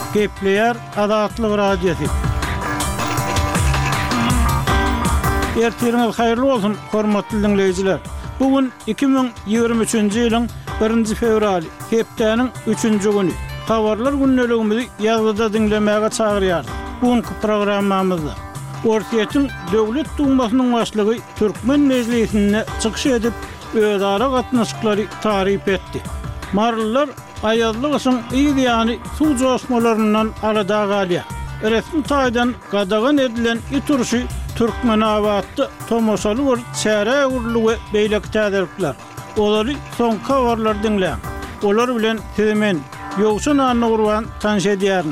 Gepleyer Azatlyk Radiosu. Ertiriniz hayırlı olsun, hormatly dinleyijiler. Bugün 2023-nji ýylyň 1-nji fevraly, hepdeniň 3-nji güni. Habarlar günneligimizi ýazgyda dinlemäge çagyrýar. Bugünkü programmamyzda Ortiýetiň Döwlet Dumasynyň başlygy Türkmen Mejlisine çykyş edip özara gatnaşyklary taryp etdi. Marlylar aýazlyk üçin ýa-ni suw joşmalaryndan arada galýar. Resmi taýdan gadagan edilen iturşy Türkmen awatdy tomoşaly bir çäre urlugy beýlek täderikler. Olary soňky habarlar dinleýän. Olar bilen hemen ýogşun anagurwan tanş edýärin.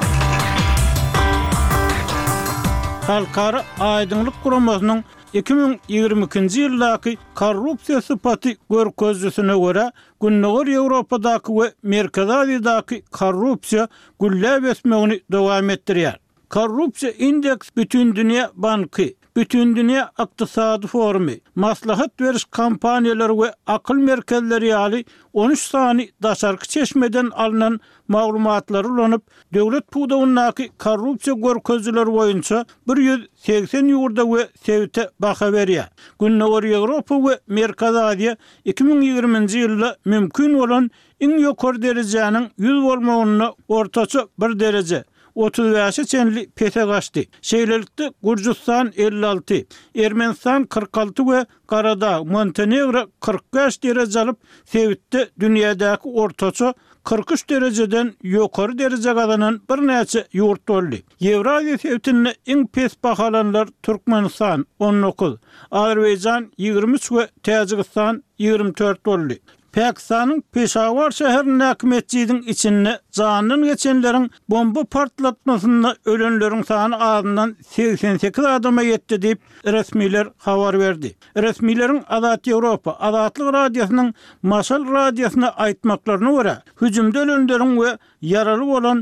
Halkara Aýdynlyk Guramasynyň 2022-nji ýyldaky korrupsiýa sypaty görkezjüsine görä Günnäger Ýewropadaky we Merkezi Aziýadaky korrupsiýa güllä besmegini dowam etdirýär. Korrupsiýa indeks bütün dünýä banky, bütün dünýä ykdysady forumy, maslahat beriş kampaniýalary we akyl merkezleri ýaly 13 sany daşarky çeşmeden alynan maglumatlary ulanyp, döwlet pudawynaky korrupsiýa görkezjileri boýunça 180 ýurda we sewte baha berýär. Günnäger Ýewropa we Merkezi Aziýa 2020-nji ýylda mümkin bolan iň ýokary derejäniň 100 bolmagyny ortaça 1 derece 35 çenli pete gaçdy. Şeýlelikde Gürjistan 56, Ermenistan 46 we Karadağ, Montenegro 45 derece alyp, sewitde dünýädäki ortaça 43 dereceden ýokary derece gazanan bir näçe ýurt boldy. Ýewraziýa sewitine iň pes bahalanlar Türkmenistan 19, Azerbaýjan 23 we Täjikistan 24 boldy. Pakistanyň Peşawar şäheriniň häkimetçiligiň içinde janyny geçenleriň bomba partlatmasyna ölenleriň sany azyndan 88 adama ýetdi diýip resmiler habar berdi. Resmileriň Azat Ýewropa, Azatlyk Radiosynyň Maşal Radiosyna aýtmaklaryna görä, hüjümde ölenleriň we ýaraly bolan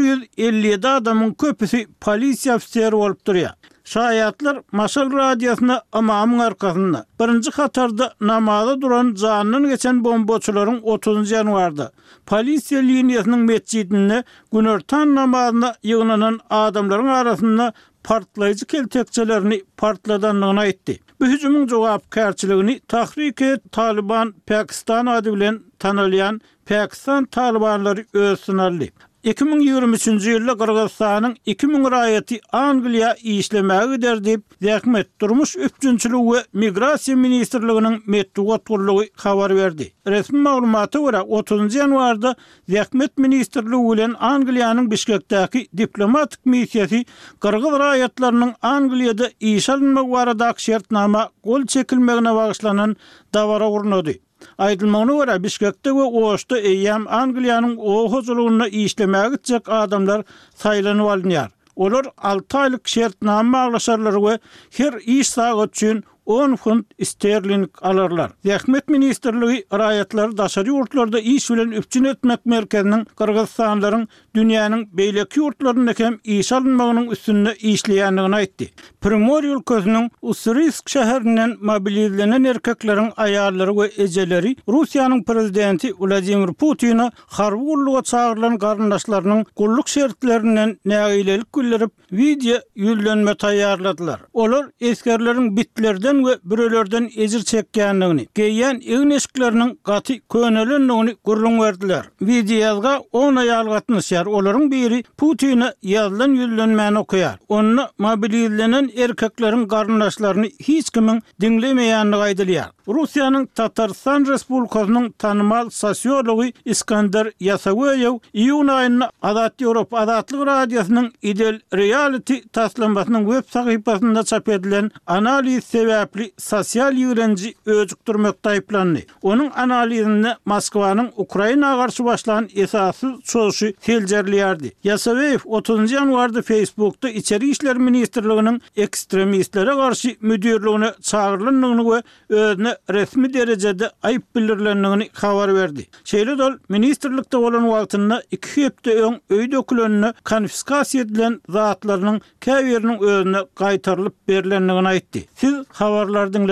157 adamyň köpüsi polisiýa ofiseri bolup durýar. Şaýatlar Maşal Radiosyna amamyň arkasynda birinji hatarda namaza duran janyny geçen bombaçylaryň 30 ýanwarda polisiýa liniýasynyň mescidinde günertan namazyna ýygnanan adamlaryň arasynda partlaýjy keltekçelerini partladanlygyny aýtdy. Bu hüjümüň jogapkärçiligini Tahrik-i Taliban Pakistan ady bilen tanylýan Pakistan Talibanlary öz synaldy. 2023-nji ýylda Kyrgyzstanyň 2000 raýaty Angliýa işlemäge derdip, zähmet durmuş üpjünçiligi we migrasiýa ministrliginiň medeniýet gurulugy habar berdi. Resmi maglumaty görä 30 ýanwarda zähmet ministrligi bilen Angliýanyň Bişkekdäki diplomatik missiýasy Kyrgyz raýatlarynyň Angliýada iş alynmagy baradaky şertnama gol çekilmegine bagyşlanan dawara gurnady. Aýdylmagyna görä Bişkekde we Oşda eýýäm Angliýanyň o huzurlygyna işlemäge gitjek adamlar saýlanyp alynýar. Olar 6 aýlyk şertnama aglaşarlar we her iş sagat üçin 10 funt sterling alarlar. Zähmet ministrligi raýatlary daşary ýurtlarda iş bilen üpjün etmek merkeziniň Kyrgyzstanlaryň dünýäniň beýleki ýurtlaryna hem iş alynmagynyň üstünde işleýändigini aýtdy. Primorye ülkesiniň Usysk şäherinden mobilizlenen erkekleriň aýallary we ejeleri Russiýanyň prezidenti Vladimir Putin'a harby gulluga çagyrılan garyndaşlarynyň gulluk şertlerinden nägilelik bildirip video ýüllenme taýýarladylar. Olar eskerleriň bitlerden we bürelerden ejir çekýändigini, geýýän eňeşikleriniň gaty könelendigini gurrun berdiler. Videoga 10 aýal gatnaşýar. Olaryň biri Putin'a ýazylan ýüllenmäni okuýar. Onu mobilizlenen erkekleriň garyndaşlaryny hiç kimin dinlemeýändigi aýdylýar. Russiýanyň Tatarstan Respublikasynyň tanymal sosiologi İskandar Yasaweýew iýun aýyna Azat Ýewropa Azatlyk Radiosynyň Ideal Reality taslamasynyň web sahypasynda çap edilen analiz sebäpli sosial ýigrenji özükdirmekde aýplandy. Onuň analizini Moskwanyň Ukraina garşy başlanan esasy çöşü seljerlýärdi. Yasaweýew 30 ýanwarda Facebookda İçeri işler ministrliginiň ekstremistlere garşy müdirligine çagyrylanyny we özüne resmi derecede aýyp bildirilendигini habar berdi. Şeýle ministrlikde bolan wagtynda 2 hepde öň öý dökülenine konfiskasiýa edilen zatlarynyň käbiriniň özüne gaýtarylyp berilendigini aýtdy. Siz habarlardan